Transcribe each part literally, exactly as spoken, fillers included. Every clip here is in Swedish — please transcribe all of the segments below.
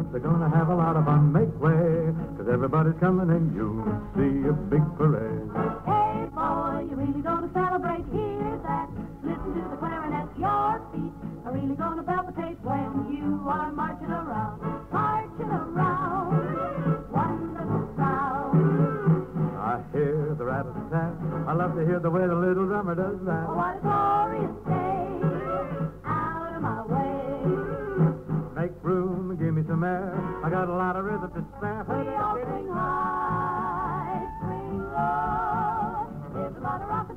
They're gonna have a lot of fun. Make way, 'cause everybody's coming and you'll see a big parade. Hey, boy, you're really gonna celebrate. Hear that? Listen to the clarinet. Your feet are really gonna palpitate when you are marching around. Marching around. Wonderful sound. I hear the rat-a-tat. I love to hear the way the little drummer does that. Oh, what a glorious day. Out of my way. Make room and give me some air. I got a lot of rhythm to spare. We all swing high, swing low. There's a lot of rock to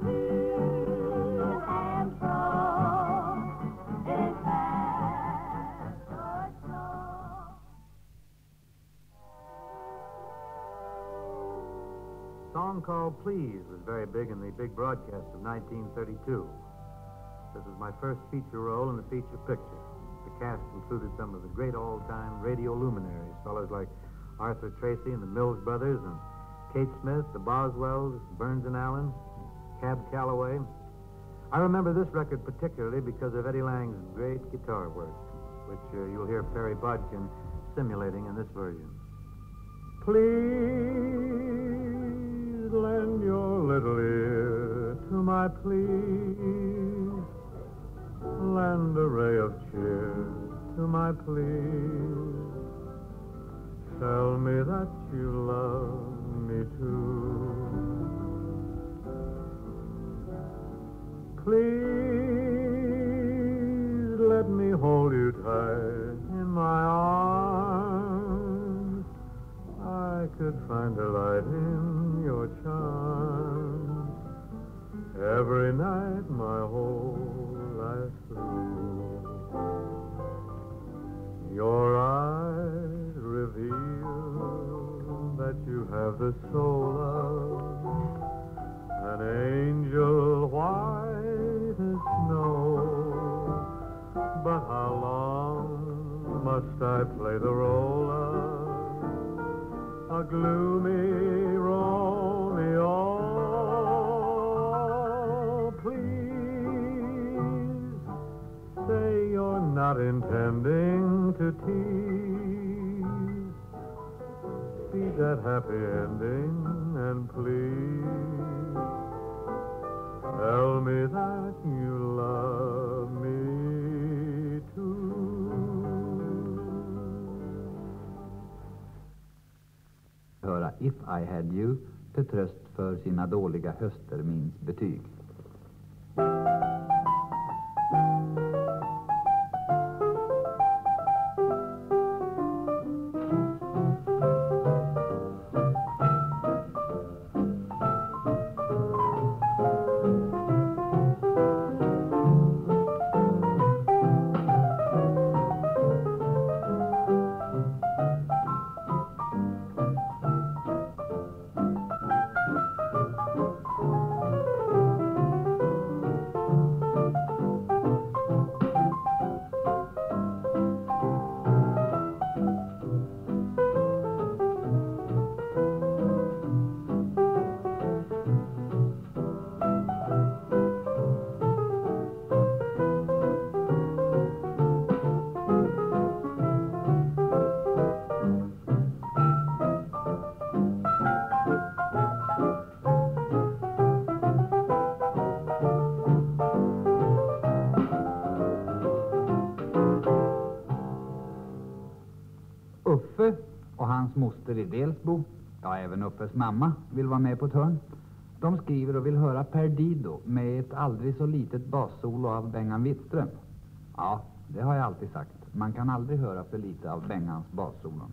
and fro. It ain't fast or slow. A song called Please was very big in the big broadcast of nineteen thirty-two. This was my first feature role in the feature picture. The cast included some of the great all-time radio luminaries, fellows like Arthur Tracy and the Mills Brothers, and Kate Smith, the Boswells, Burns and Allen, Cab Calloway. I remember this record particularly because of Eddie Lang's great guitar work, which uh, you'll hear Perry Bodkin simulating in this version. Please lend your little ear to my plea. Lend a ray of cheer to my plea. Tell me that you love me too. Please let me hold you tight in my arms. I could find a light in your charms. Every night my whole life through. Your eyes reveal that you have the soul of an angel white as snow. But how long must I play the role of a gloomy Romeo? Please say you're not intending to tease. See that happy ending, and please tell me that you love me too. Höra If I Had You till tröst för sina dåliga höstterminsbetyg. Uffe och hans moster i Delsbo, ja även Uffes mamma, vill vara med på ett hörn. De skriver och vill höra Perdido med ett aldrig så litet bassolo av Bengan Wittström. Ja, det har jag alltid sagt. Man kan aldrig höra för lite av Bengans bassolon.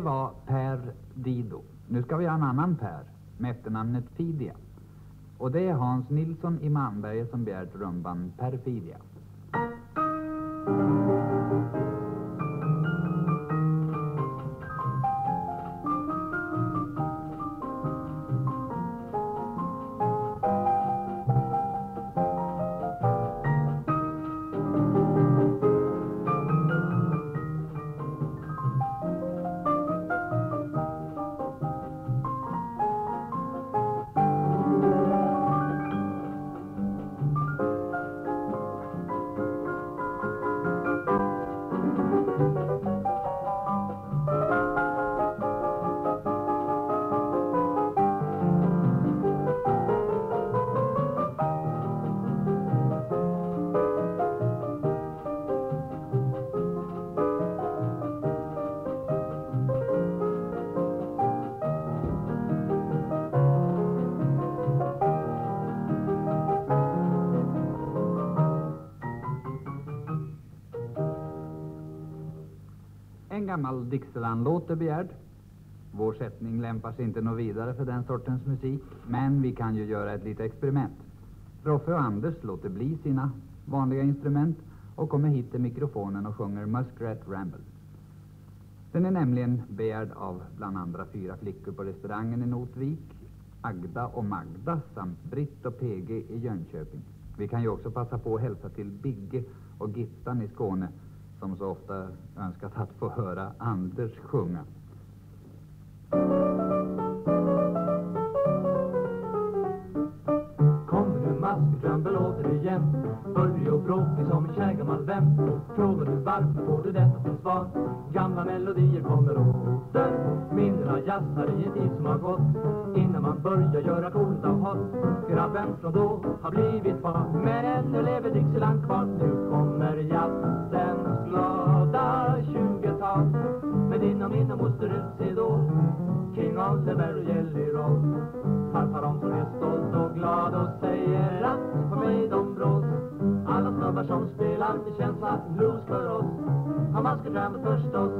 var Per Dido. Nu ska vi ha en annan Per med efternamnet Fidia. Och det är Hans Nilsson i Malmberget som begärt rumban Perfidia. En gammal Dixieland-låt är begärd. Vår sättning lämpar sig inte nå vidare för den sortens musik, men vi kan ju göra ett litet experiment. Roffe och Anders låter bli sina vanliga instrument och kommer hit till mikrofonen och sjunger Muskrat Ramble. Den är nämligen begärd av bland andra fyra flickor på restaurangen i Notvik, Agda och Magda samt Britt och P G i Jönköping. Vi kan ju också passa på att hälsa till Bigge och Gittan i Skåne, som så ofta önskat att få höra Anders sjunga. Kommer nu Muskrat Ramble återigen, Börje och bråkig som en kär gammal vän. Frågar du varför får du detta som svar. Gamla melodier kommer åter, minnena jassar i en tid som har gått. Innan man börjar göra coolt och hot. Grabben från då har blivit far, men ännu lever Dixieland kvar. Nu kommer jazzens glada tjugotal, med dina minnen måste du se då. King Oliver och Jelly Roll. Farfar om som är stolt och glad och säger att på mig de brås. Alla snubbar som spelar, det känns som blues för oss. Har Muskrat Ramble förstås.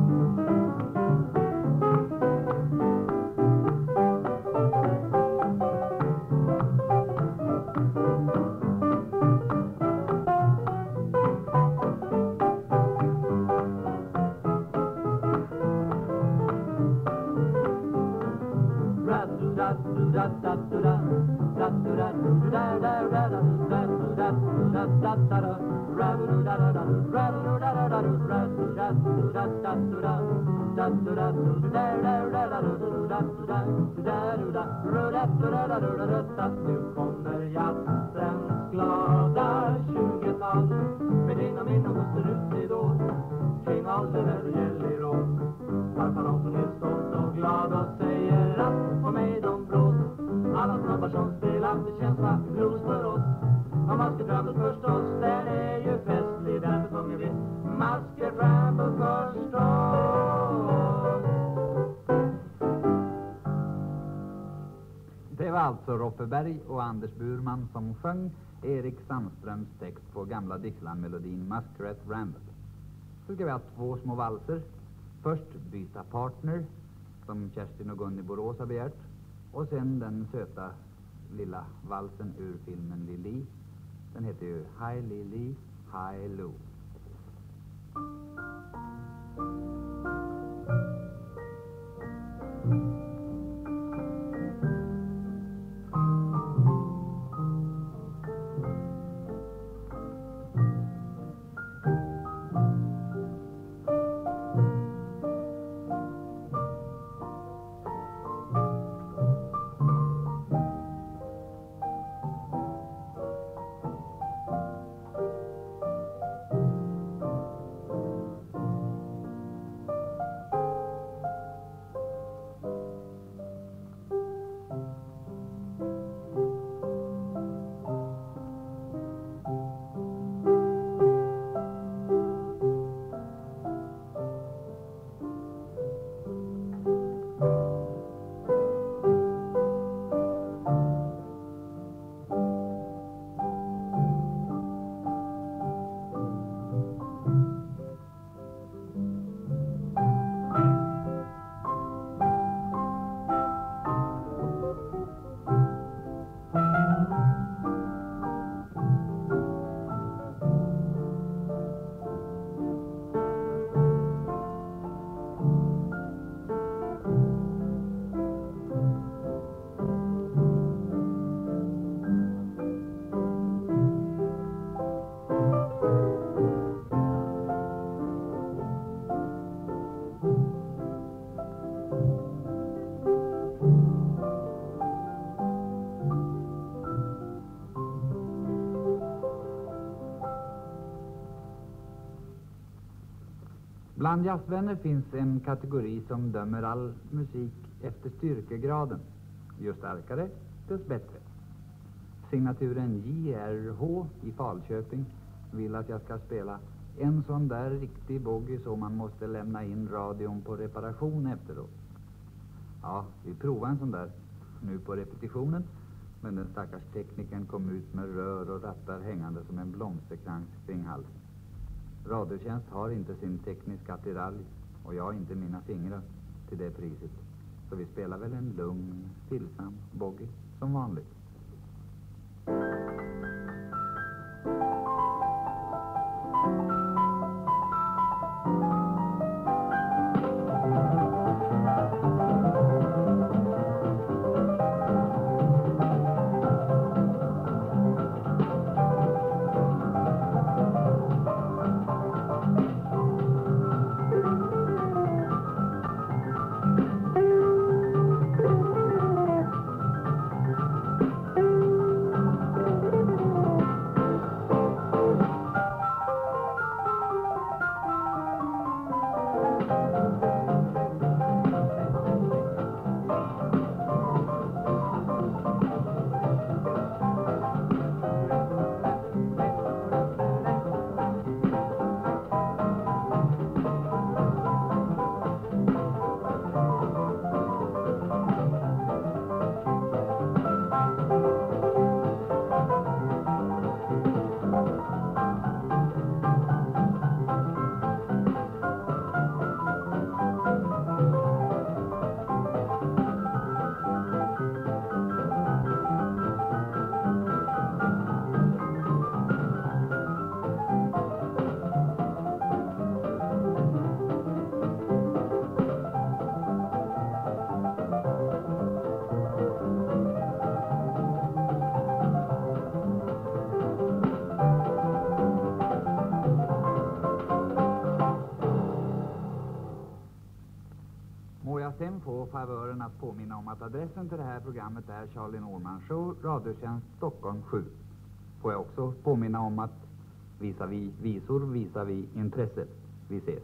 Nu kommer jazzens glada tjugotal, med dina minnen måste du se då. King Oliver och Jelly Roll. Farfar Hansson är stolt och glad och säger att på mig de brås. Alla snabbar som spelar, det känns som blues för oss. Och Muskrat Ramble förstås, den är ju festlig, därför sjunger vi Muskrat Ramble förstås. Det var alltså Roffe Berg och Anders Burman som sjöng Erik Sandströms text på gamla Dixieland-melodin Muskrat Ramble. Så ska vi ha två små valser. Först Byta partner, som Kerstin och Gunni Borås har begärt. Och sen den söta lilla valsen ur filmen Lili. Den heter ju Hi Lili, Hi Lou. Bland jazzvänner finns en kategori som dömer all musik efter styrkegraden. Ju starkare, dess bättre. Signaturen J R H i Falköping vill att jag ska spela en sån där riktig bogey så man måste lämna in radion på reparation efteråt. Ja, vi provar en sån där nu på repetitionen, men den stackars teknikern kom ut med rör och rattar hängande som en blomsterkrans kring halsen. Radiotjänst har inte sin tekniska attiralj och jag inte mina fingrar till det priset. Så vi spelar väl en lugn, stillsam bogey som vanligt. Sen få favören att påminna om att adressen till det här programmet är Charlie Norman Show, Radiotjänst Stockholm sju. Får jag också påminna om att visar vi visor, visar vi intresse. Vi ses.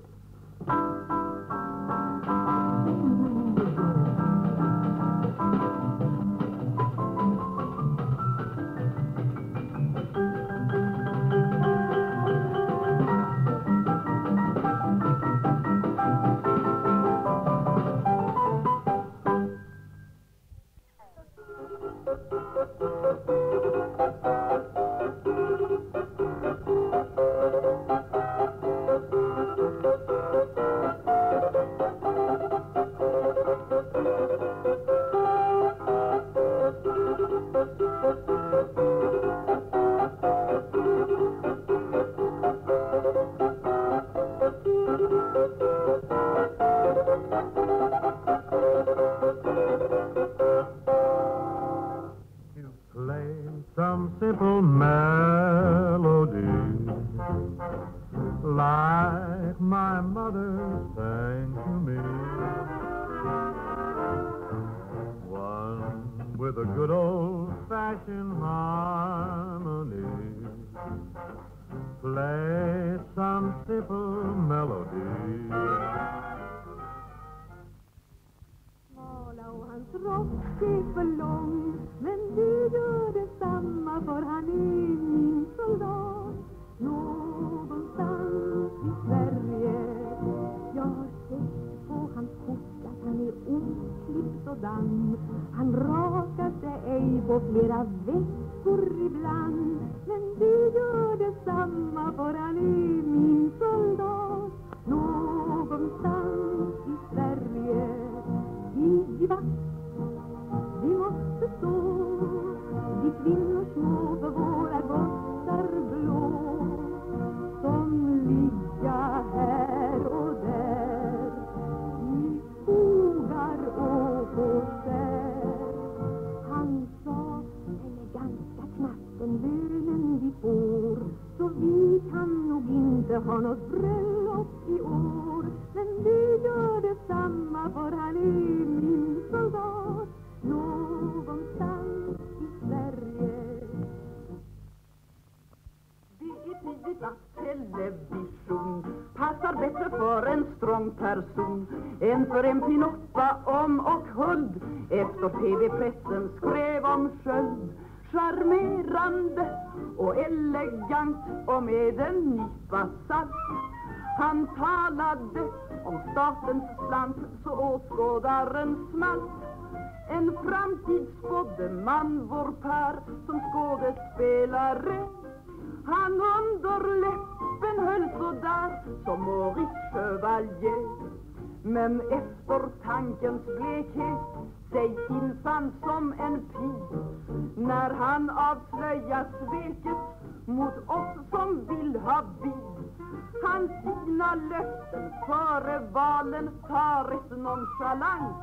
Some simple melody like my mother sang to me, one with a good old-fashioned harmony. Play some simple melody. Smala och hans rock är för lång, men du gör detsamma för han är min soldat. Någonstans i Sverige jag har sett på hans kort att han är oklippt och damm. Han rakar sig ej på flera veckor ibland, men du gör detsamma för han är min soldat. Någonstans i Sverige i vakt vi måste stå, vi kvinnor små för våra gossar blå, som ligga här och där i skogar och på skär. Han sa, den är ganska knappt den lönen vi får, så vi kan nog inte ha något bröllop i år. Men vi gör detsamma för han är min soldat. Någonstans i Sverige. Det är tidigt att television passar bäst betydelse för en strong person, en för en pinoppa om och huld. Efter T V-pressen skrev om Sköld, charmerande och elegant och med en nypa salt. Han talade om statens slant så åskådaren smalt. En framtidsspådde man, vår Per, som skådespelare. Han under läppen höll så där som Maurice Chevalier. Men efter tankens blekhet sig infann som en pil, när han avslöjar sveket mot oss som vill ha bil. Han sina löften före valen tar ett nonchalant.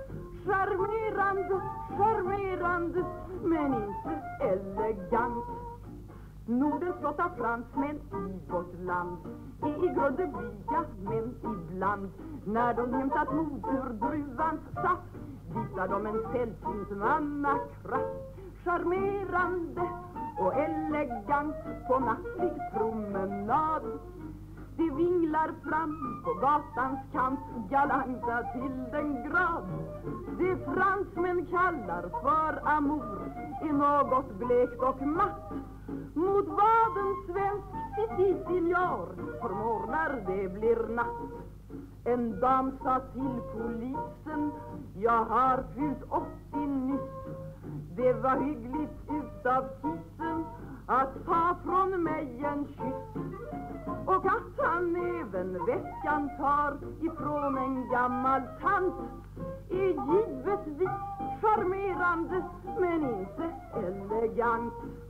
Charmerande, charmerande, men inte elegant. Nordens flotta fransmän i vårt land är i grunden blyga, men ibland när de hämtat mod ur druvans saft visar de en sällsynt mannakraft. Charmerande och elegant på nattlig promenad. De vinglar fram på gatans kant, galanta till den grad. Det fransmän kallar för amour är något blekt och matt mot vad en svensk siciliar förmår när det blir natt. En dam sa till polisen, jag har fyllt åttio nyss. Det var hyggligt utav kissen att ta från mig en kyss. Och att han även veckan tar ifrån en gammal tant är givetvis charmerande, men inte elegant.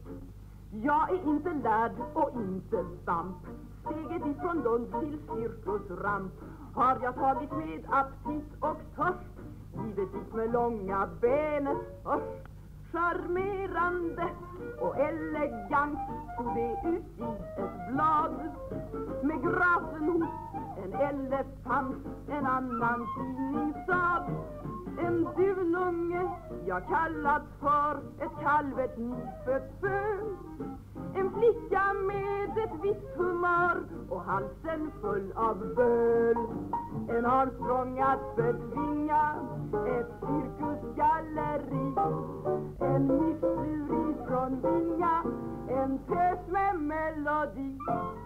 Jag är inte lärd och inte svamp. Steget ifrån Lund till cirkusramp har jag tagit med aptit och törst, givetvis med långa benet först. Charmerande och elegant stod det ut i ett blad, med grafen hos en elefant, en annan tidning sa. En dununge jag kallat för ett kalvet nyfött föl. En flicka med ett visst humör och halsen full av böl. En Armstrong-att betvinga ett cirkusgalleri. En missur från Vinga, en tös med melodi.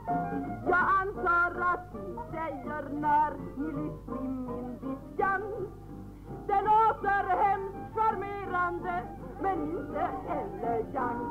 Jag antar att ni säger när ni lyssnar i min diskan. Den låter hemskt charmerande, men inte elegant.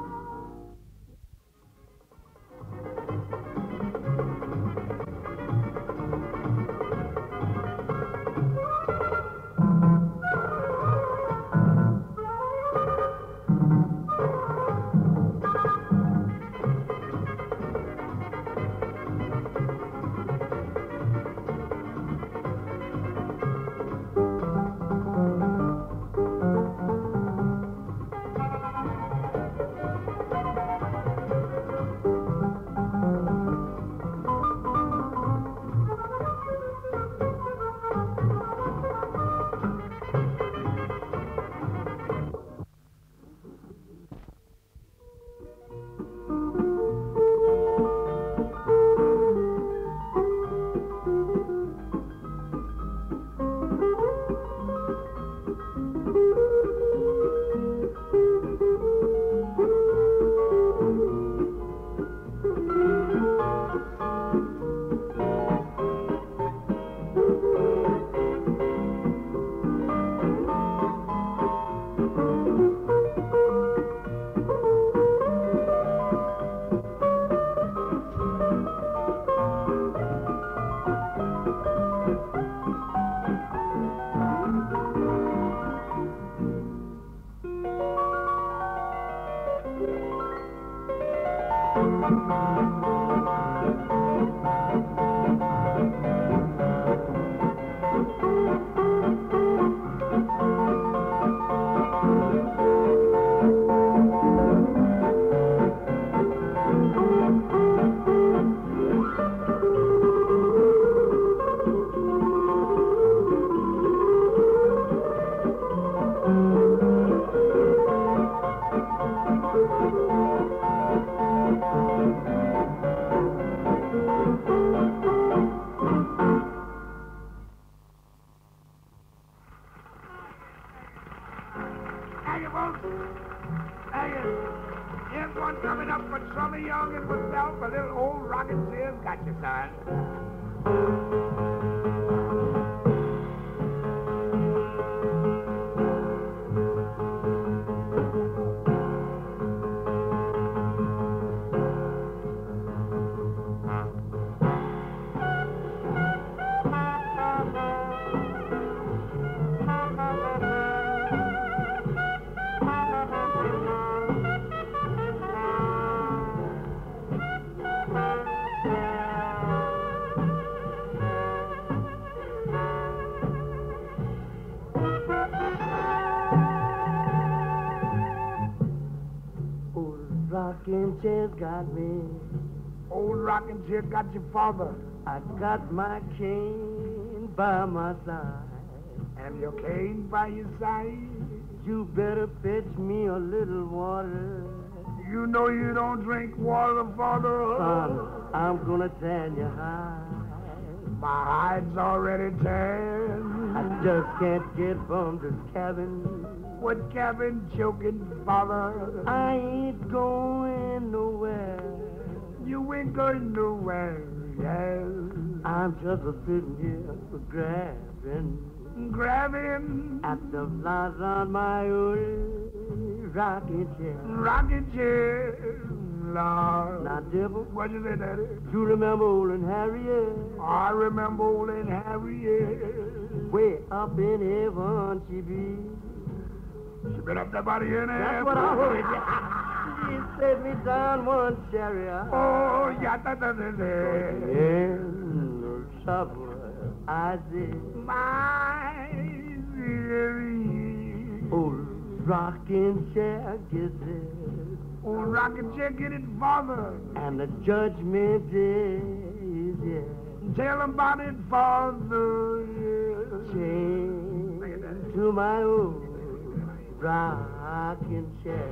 Thank you. from a youngin' myself, a little old rocking chair's got you, son. Rocking chair's got me. Old rocking chair got your father. I got my cane by my side. And your cane by your side. You better fetch me a little water. You know you don't drink water, father. Son, I'm gonna tan you high. My hide's already tanned. I just can't get from this cabin. What cabin choking, father? I ain't going nowhere. You ain't going nowhere, yes. I'm just a sitting here grabbing. Grabbing? At the flies on my old rocking chair. Rocking chair, Lord. Now, Dibble. What you say, Daddy? You remember old and Harriet? I remember old and Harriet. Way up in heaven she be. She been up there by the end of That's what I heard. She set me down one chariot. Oh, yeah, that, that, that, that. In the supper, I did. My dearie. Old rocking chair gets it. Old rocking chair get it, father. And the judgment is, yeah. Tell him about it, father. Chain to my old rocking chair.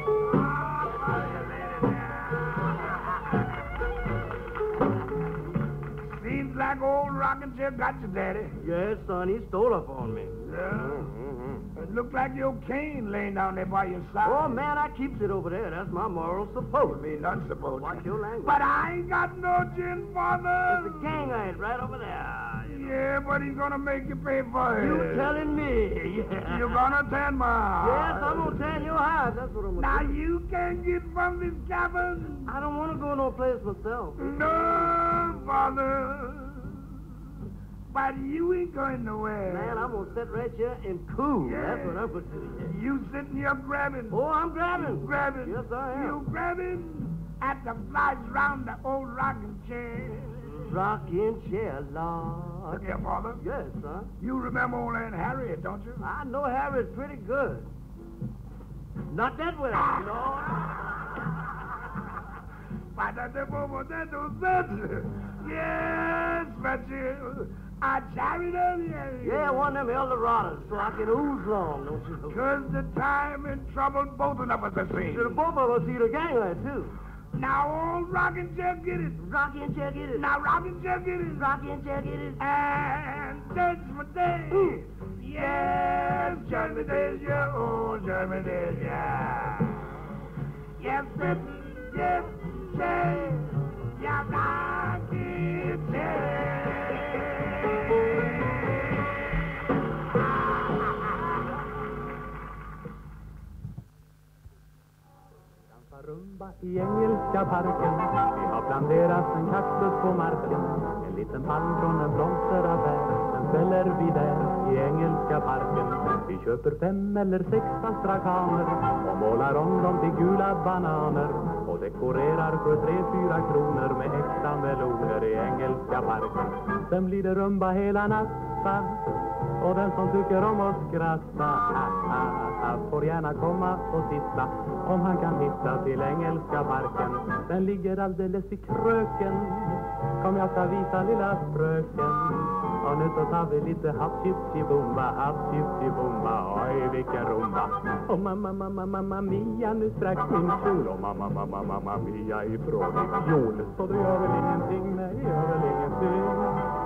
Seems like old rocking chair got you, Daddy. Yes, son, he stole up on me. Yeah. Mm-hmm. It looked like your cane laying down there by your side. Oh, man, I keeps it over there. That's my moral support. Me not supposed Watch your language. But I ain't got no gin, father. There's a gang ain't right over there. You know. Yeah, but he's gonna make you pay for it. You telling me? Yeah. You're gonna tan my house. Yes, I'm gonna tan your house. That's what I'm gonna Now do. you can't get from this cabin. I don't want to go no place myself. No, father. But you ain't going nowhere. Man, I'm gonna sit right here and cool. Yeah. That's what I'm gonna do. Yeah. You sitting here grabbing. Oh, I'm grabbing. Grabbing. Yes, I am. You grabbing at the flies round the old rocking chair. Rocking chair, Lord. Look here, father. Yes, son. You remember old Aunt Harriet, don't you? I know Harry's pretty good. Not that way, no. Yes, but you. I carried her, Yeah, one of them Eldorados, so I can ooze long, don't you know? Because the time and trouble both of us are seen. Should have both of us see the gangway, too. Now, old rocking chair, get it. Rocking chair, get it. Now, rocking chair, get it. Rocking chair, get it. And Judgment Day. Ooh. Yes, Judgment Day is your own Judgment Day, yeah. Yes, it, yes, yes, yeah, rocking chair. Rumba i engelska parken. Vi har planterat en kaktus på marken. En liten palm från en blomsteraffär. Den ställer vi där i engelska parken. Vi köper fem eller sex astrakaner och målar om dem till gula bananer. Och dekorerar för tre, fyra kronor med äkta meloner i engelska parken. Sen blir det rumba hela natten. Och den som tycker om att skratta ah, ah, ah, får gärna komma och titta om han kan hitta till engelska parken. Den ligger alldeles i kröken. Kom, jag ska visa lilla fröken. Och nu så tar vi lite happ-chip-chibumba, happ-chip-chibumba. Oj, vilken rumba. Och mamma, mamma, mamma mia, nu strax min kjol. Och mamma, mamma, mamma mia ifrån i fjol. Så det gör väl ingenting, nej, gör väl ingenting.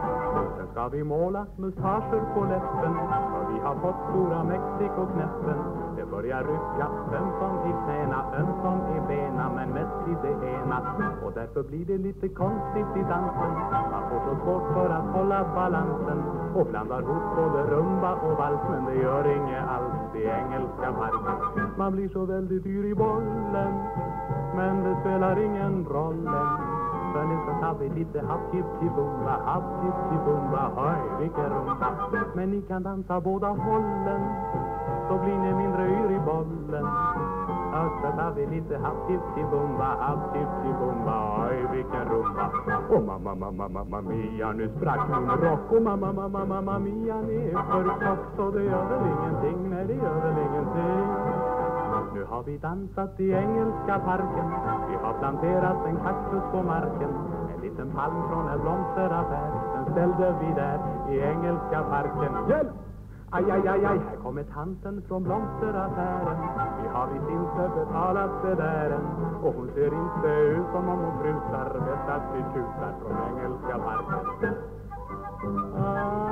Sen ska vi måla mustascher på läppen, för vi har fått stora Mexiko-knäppen. Det börjar rycka ömsom i knäna, ömsom i bena, men mest i det ena. Och därför blir det lite konstigt i dansen. Man får så svårt för att hålla balansen och blandar ihop både rumba och vals. Men det gör inget alls i engelska marken. Man blir så väldigt dyr i bollen, men det spelar ingen roll. För nu så tar vi lite happ-tipp-ti-bumba, happ-tipp-ti-bumba, hoj vilken rumba. Men ni kan dansa båda hållen, så blir ni mindre yr i bollen. Och så tar vi lite happ-tipp-ti-bumba, happ-tipp-ti-bumba, oj vilken rumba. Och mamma, mamma, mamma mia, nu sprack min rock. Och mamma, mamma, mamma mia, ni är för tjock, så det gör väl ingenting, nej det gör väl ingenting. Nu har vi dansat i engelska parken, vi har planterat en kaktus på marken. En liten palm från en blomsteraffär, den ställde vi där i engelska parken. Hjälp! Aj, aj, aj, aj, här kommer tanten från blomsteraffären. Vi har visst inte betalat det där än, och hon ser inte ut som om hon frutar. Vet att vi tjutar från engelska parken. Ah.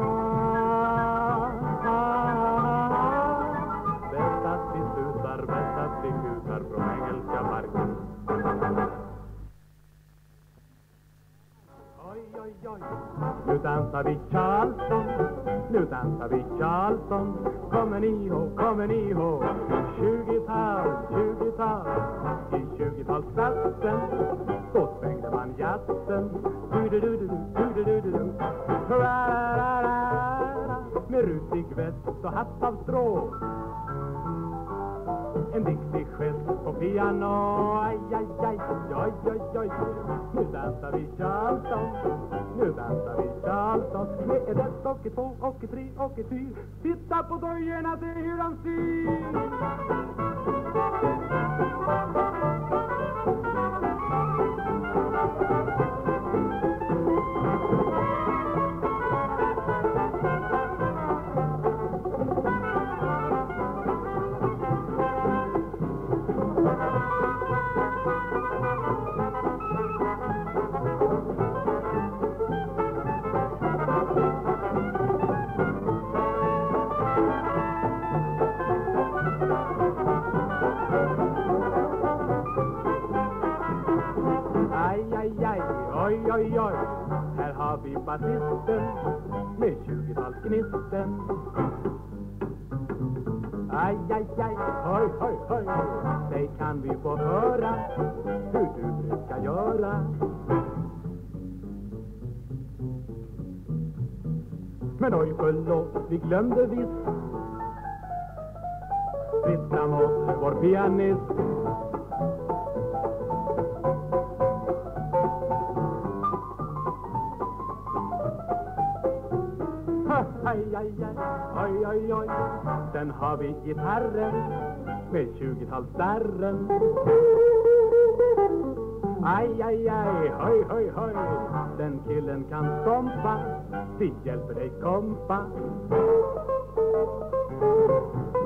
Bäst att vi kutar från engelska marken. Oj, oj, oj. Nu dansar vi Charleston, nu dansar vi Charleston. Kommer ni ihåg, kommer ni ihåg? tjugotal, tjugotal. I tjugotalsklassen så svängde man jassen. Du-du-du-du-du, du-du-du-du-du. Med rutig väst och hatt av strå. En viktig gest på piano. Aj, aj, aj, aj, aj, aj. Nu dansar vi Charleston, nu dansar vi Charleston. Med ett, ett och ett, två och ett, tre och ett, fyr. Titta på dojorna, se hur de styr. Oj, oj, oj, här har vi basisten med tjugotalsgnisten. Aj, aj, aj, hoj, hoj, hoj, dig kan vi få höra hur du brukar göra. Men oj, förlåt, vi glömde visst. Fritt framåt, vår pianist. Aj, aj, aj, oj, oj, oj. Sen har vi gitarren med tjugotalsdarren. Aj, aj, aj, hoj, hoj, hoj. Den killen kan stompa, vi hjälper dig kompa.